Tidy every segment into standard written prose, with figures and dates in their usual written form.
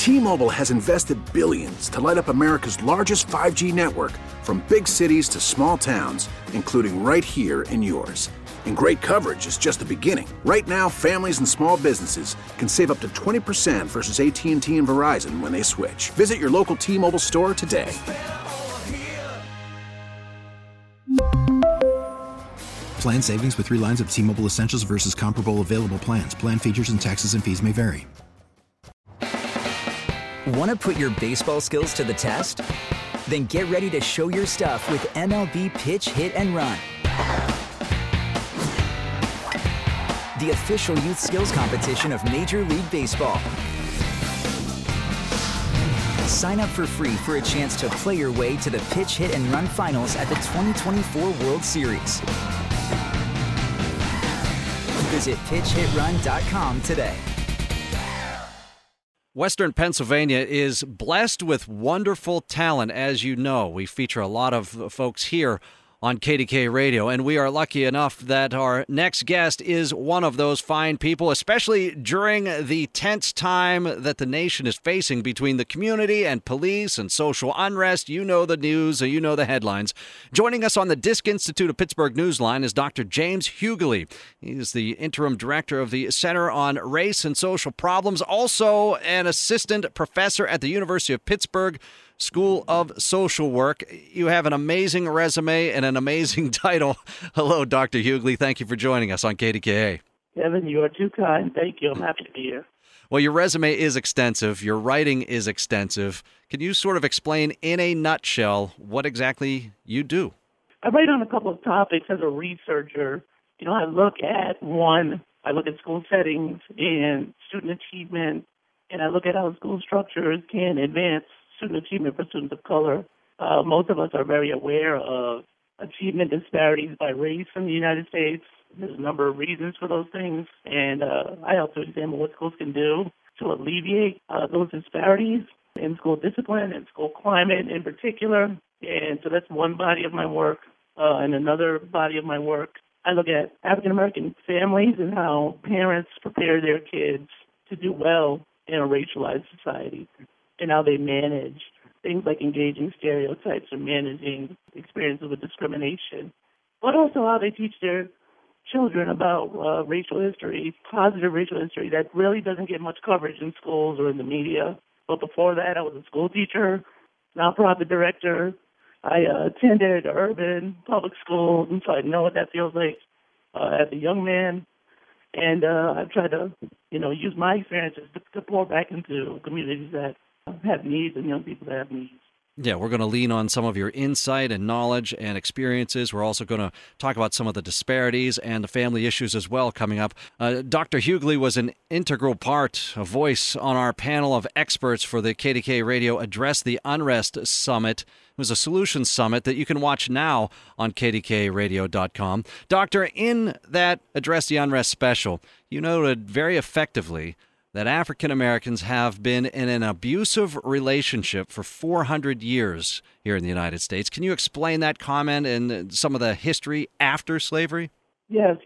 T-Mobile has invested billions to light up America's largest 5G network, from big cities to small towns, including right here in yours. And great coverage is just the beginning. Right now, families and small businesses can save up to 20% versus AT&T and Verizon when they switch. Visit your local T-Mobile store today. Plan savings with 3 lines of T-Mobile Essentials versus comparable available plans. Plan features and taxes and fees may vary. Want to put your baseball skills to the test? Then get ready to show your stuff with MLB Pitch, Hit, and Run, the official youth skills competition of Major League Baseball. Sign up for free for a chance to play your way to the Pitch, Hit, and Run finals at the 2024 World Series. Visit pitchhitrun.com today. Western Pennsylvania is blessed with wonderful talent, as you know. We feature a lot of folks here on KDK Radio, and we are lucky enough that our next guest is one of those fine people, especially during the tense time that the nation is facing between the community and police and social unrest. You know the news, you know the headlines. Joining us on the Disk Institute of Pittsburgh Newsline is Dr. James Hughley. He is the interim director of the Center on Race and Social Problems, also an assistant professor at the University of Pittsburgh School of Social Work. You have an amazing resume and an amazing title. Hello, Dr. Hughley. Thank you for joining us on KDKA. Kevin, you are too kind. Thank you. I'm happy to be here. Well, your resume is extensive. Your writing is extensive. Can you sort of explain in a nutshell what exactly you do? I write on a couple of topics as a researcher. I look at school settings and student achievement, and I look at how school structures can advance student achievement for students of color. Most of us are very aware of achievement disparities by race in the United States. There's a number of reasons for those things, and I also examine what schools can do to alleviate those disparities in school discipline and school climate in particular. And so that's one body of my work. And another body of my work, I look at African-American families and how parents prepare their kids to do well in a racialized society, and how they manage things like engaging stereotypes or managing experiences with discrimination, but also how they teach their children about racial history, positive racial history that really doesn't get much coverage in schools or in the media. But before that, I was a school teacher, nonprofit director. I attended urban public schools, and so I know what that feels like as a young man. And I've tried to, use my experiences to pour back into communities that have needs and young people that have needs. Yeah, we're going to lean on some of your insight and knowledge and experiences. We're also going to talk about some of the disparities and the family issues as well coming up. Dr. Hughley was an integral part, a voice on our panel of experts for the KDK Radio Address the Unrest Summit. It was a solutions summit that you can watch now on kdkradio.com. Doctor, in that Address the Unrest special, you noted very effectively that African Americans have been in an abusive relationship for 400 years here in the United States. Can you explain that comment and some of the history after slavery? Yes.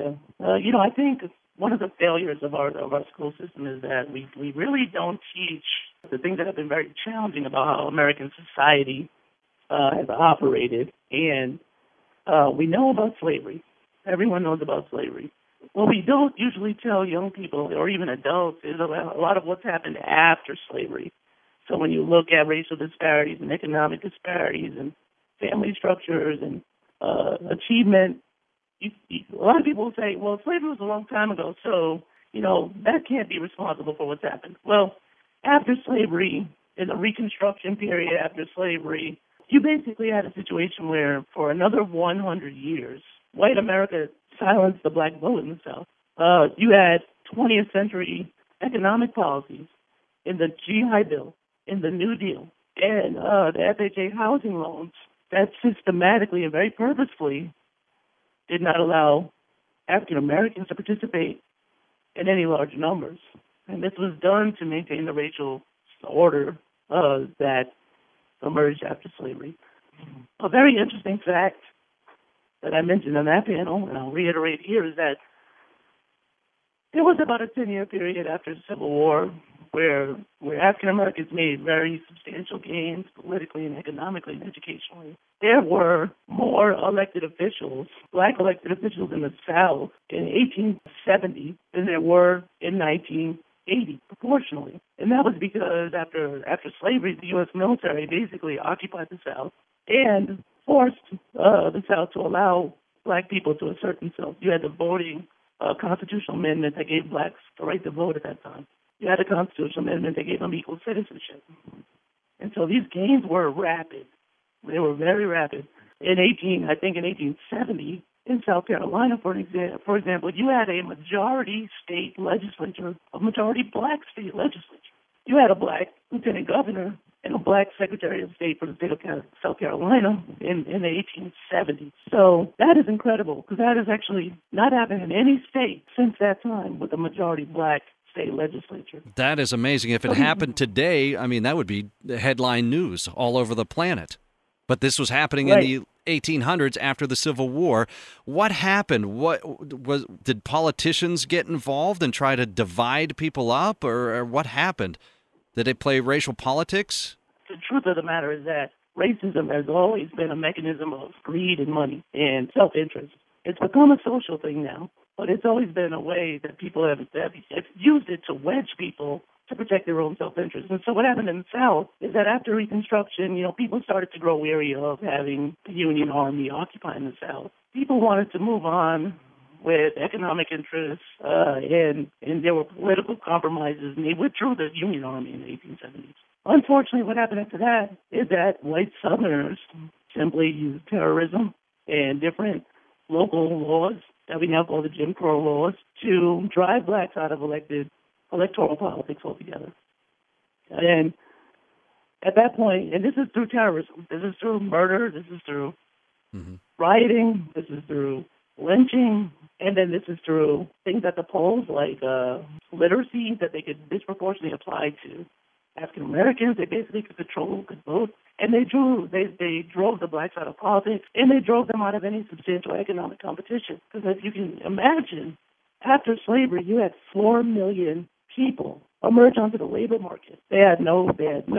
I think one of the failures of our school system is that we really don't teach the things that have been very challenging about how American society has operated. And we know about slavery. Everyone knows about slavery. What we don't usually tell young people or even adults is about a lot of what's happened after slavery. So when you look at racial disparities and economic disparities and family structures and achievement, a lot of people say, well, slavery was a long time ago, so, that can't be responsible for what's happened. Well, after slavery, in the Reconstruction period after slavery, you basically had a situation where for another 100 years, white America silenced the black vote in the South. You had 20th century economic policies in the GI Bill, in the New Deal, and the FHA housing loans that systematically and very purposefully did not allow African Americans to participate in any large numbers. And this was done to maintain the racial order that emerged after slavery. A very interesting fact that I mentioned on that panel, and I'll reiterate here, is that there was about a 10-year period after the Civil War where African Americans made very substantial gains politically and economically and educationally. There were more elected officials, black elected officials in the South in 1870 than there were in 1980, proportionally. And that was because after slavery, the U.S. military basically occupied the South and forced the South to allow black people to assert themselves. You had the voting constitutional amendment that gave blacks the right to vote at that time. You had a constitutional amendment that gave them equal citizenship. And so these gains were rapid. They were very rapid. In 1870, in South Carolina, for example, you had a majority state legislature, a majority black state legislature. You had a black lieutenant governor and a black secretary of state for the state of South Carolina in the 1870s. So that is incredible, because that has actually not happened in any state since that time with a majority black state legislature. That is amazing. If it happened today, I mean, that would be headline news all over the planet. But this was happening in the 1800s after the Civil War. What happened? Did politicians get involved and try to divide people up, or what happened? Did they play racial politics? The truth of the matter is that racism has always been a mechanism of greed and money and self-interest. It's become a social thing now, but it's always been a way that people have used it to wedge people to protect their own self-interest. And so what happened in the South is that after Reconstruction, people started to grow weary of having the Union Army occupying the South. People wanted to move on with economic interests, and there were political compromises, and they withdrew the Union Army in the 1870s. Unfortunately, what happened after that is that white Southerners simply used terrorism and different local laws that we now call the Jim Crow laws to drive blacks out of electoral politics altogether. And at that point, and this is through terrorism, this is through murder, this is through rioting, this is through lynching, and then this is through things at the polls like literacy that they could disproportionately apply to African Americans. They basically could control, could vote, and they drove the blacks out of politics, and they drove them out of any substantial economic competition. Because as you can imagine, after slavery, you had 4 million people emerge onto the labor market. They had no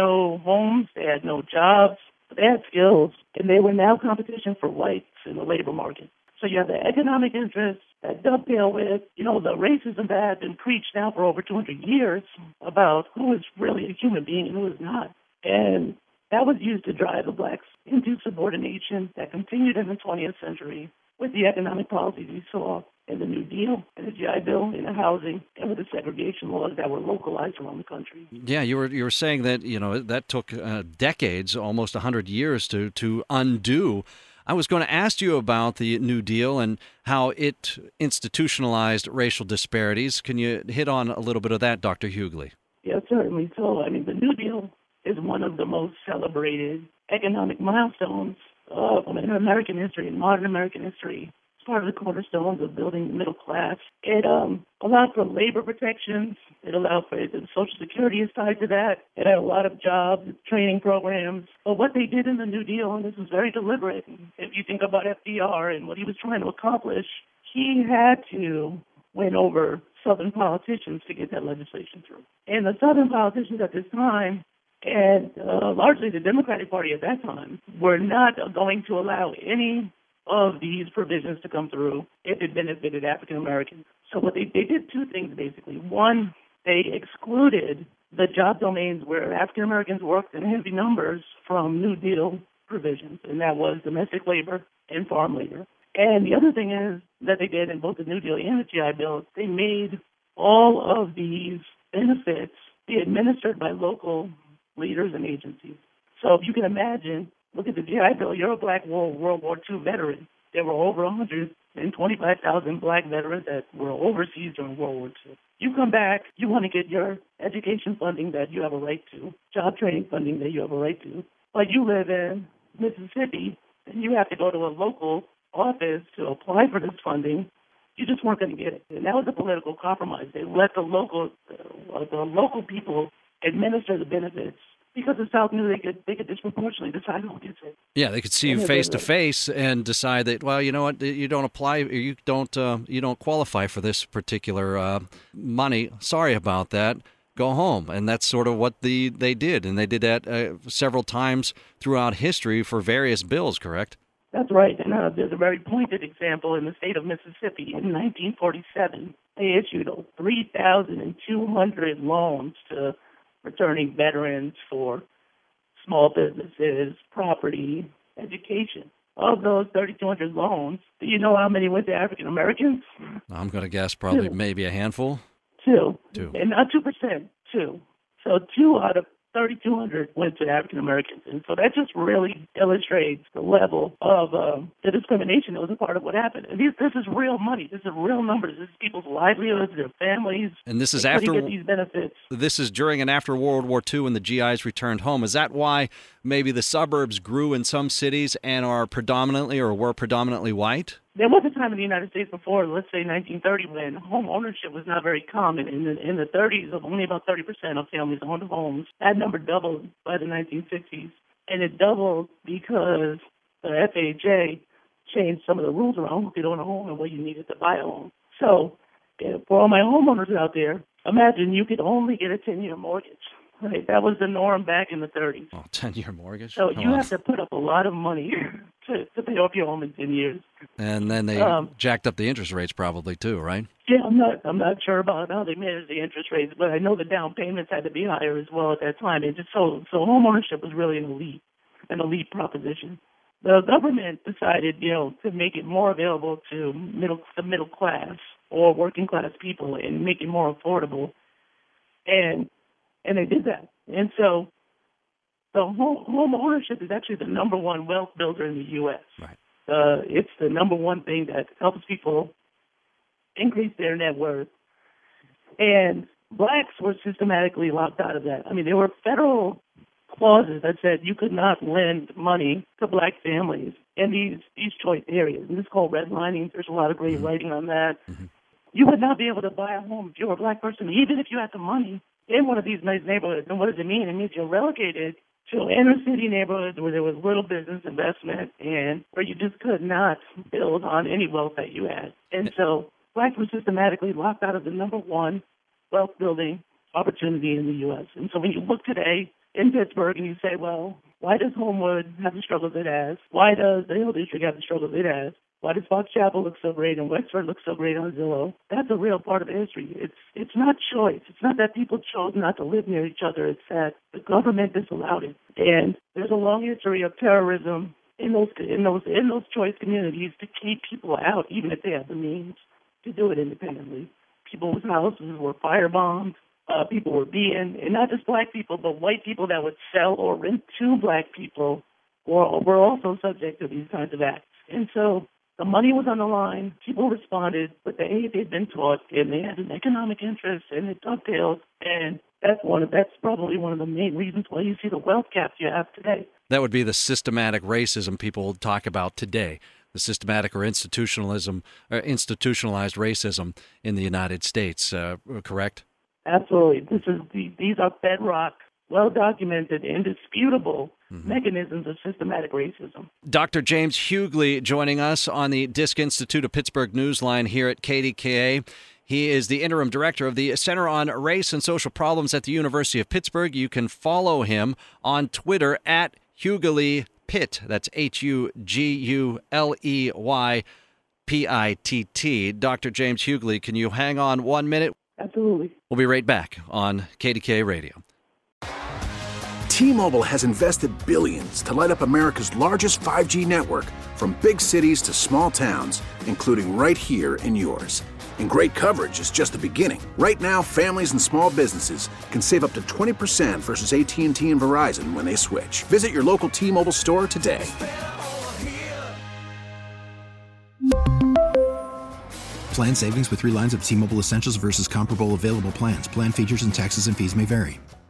homes, they had no jobs, but they had skills, and they were now competition for whites in the labor market. So you have the economic interests that dovetail with, the racism that had been preached now for over 200 years about who is really a human being and who is not. And that was used to drive the blacks into subordination that continued in the 20th century with the economic policies we saw in the New Deal, in the GI Bill, in the housing, and with the segregation laws that were localized around the country. Yeah, you were saying that, that took decades, almost 100 years to undo. I was going to ask you about the New Deal and how it institutionalized racial disparities. Can you hit on a little bit of that, Dr. Hughley? Yeah, certainly. So, the New Deal is one of the most celebrated economic milestones of American history and modern American history. It's part of the cornerstones of building the middle class. It allowed for labor protections. It allowed for Social Security is tied to that. It had a lot of jobs, training programs. But what they did in the New Deal, and this was very deliberate, if you think about FDR and what he was trying to accomplish, he had to win over Southern politicians to get that legislation through. And the Southern politicians at this time, and largely the Democratic Party at that time, were not going to allow any of these provisions to come through if it benefited African Americans. So what they did two things, basically. One, they excluded the job domains where African Americans worked in heavy numbers from New Deal provisions, and that was domestic labor and farm labor. And the other thing is that they did in both the New Deal and the GI Bill, they made all of these benefits be administered by local leaders and agencies. So if you can imagine, look at the GI Bill, you're a black World War II veteran. There were over 125,000 black veterans that were overseas during World War II. You come back, you want to get your education funding that you have a right to, job training funding that you have a right to, but you live in Mississippi and you have to go to a local office to apply for this funding. You just weren't going to get it. And that was a political compromise. They let the local people administer the benefits because the South knew they could disproportionately decide who gets it. Yeah, they could see you face to face and decide that, well, you know what, you don't apply, you don't qualify for this particular money. Sorry about that. go home. And that's sort of what they did. And they did that several times throughout history for various bills, correct? That's right. And there's a very pointed example in the state of Mississippi. In 1947, they issued 3,200 loans to returning veterans for small businesses, property, education. Of those 3,200 loans, do you know how many went to African Americans? I'm going to guess probably maybe a handful. Two. And not 2%, two. So 2 out of 3,200 went to African Americans. And so that just really illustrates the level of the discrimination that was a part of what happened. And this is real money. This is real numbers. This is people's livelihoods, their families. And this is after get these benefits. This is during and after World War II when the GIs returned home. Is that why maybe the suburbs grew in some cities and are predominantly or were predominantly white? There was a time in the United States before, let's say 1930, when home ownership was not very common. In the 30s, only about 30% of families owned homes. That number doubled by the 1960s. And it doubled because the FHA changed some of the rules around who could own a home and what you needed to buy a home. So for all my homeowners out there, imagine you could only get a 10-year mortgage. Right, that was the norm back in the 30s. Oh, 10-year mortgage? So you have to put up a lot of money to pay off your home in 10 years. And then they jacked up the interest rates probably too, right? Yeah, I'm not sure about how they managed the interest rates, but I know the down payments had to be higher as well at that time. And just so home ownership was really an elite proposition. The government decided, to make it more available to the middle class or working class people and make it more affordable. And they did that. And so the home ownership is actually the number one wealth builder in the U.S. Right. It's the number one thing that helps people increase their net worth. And blacks were systematically locked out of that. I mean, there were federal clauses that said you could not lend money to black families in these choice areas. And it's called redlining. There's a lot of great writing on that. Mm-hmm. You would not be able to buy a home if you were a black person, even if you had the money, in one of these nice neighborhoods. And what does it mean? It means you're relegated to inner city neighborhoods where there was little business investment and where you just could not build on any wealth that you had. And so blacks were systematically locked out of the number one wealth building opportunity in the U.S. And so when you look today in Pittsburgh and you say, well, why does Homewood have the struggles it has? Why does the Hill District have the struggles it has? Why does Fox Chapel look so great and Wexford look so great on Zillow? That's a real part of history. It's not choice. It's not that people chose not to live near each other. It's that the government disallowed it. And there's a long history of terrorism in those choice communities to keep people out, even if they have the means to do it independently. People's houses were firebombed. People were beaten, and not just black people, but white people that would sell or rent to black people were also subject to these kinds of acts. And so the money was on the line. People responded, but they'd been taught, and they had an economic interest, and it dovetails. And that's probably one of the main reasons why you see the wealth gaps you have today. That would be the systematic racism people talk about today, the systematic or institutionalized racism in the United States, correct? Absolutely. These are bedrock, well-documented, indisputable mechanisms of systematic racism. Dr. James Hughley joining us on the Disk Institute of Pittsburgh Newsline here at KDKA. He is the interim director of the Center on Race and Social Problems at the University of Pittsburgh. You can follow him on Twitter at HughleyPitt. That's HUGULEYPITT. Dr. James Hughley, can you hang on 1 minute? Absolutely. We'll be right back on KDKA Radio. T-Mobile has invested billions to light up America's largest 5G network, from big cities to small towns, including right here in yours. And great coverage is just the beginning. Right now, families and small businesses can save up to 20% versus AT&T and Verizon when they switch. Visit your local T-Mobile store today. Plan savings with 3 lines of T-Mobile Essentials versus comparable available plans. Plan features and taxes and fees may vary.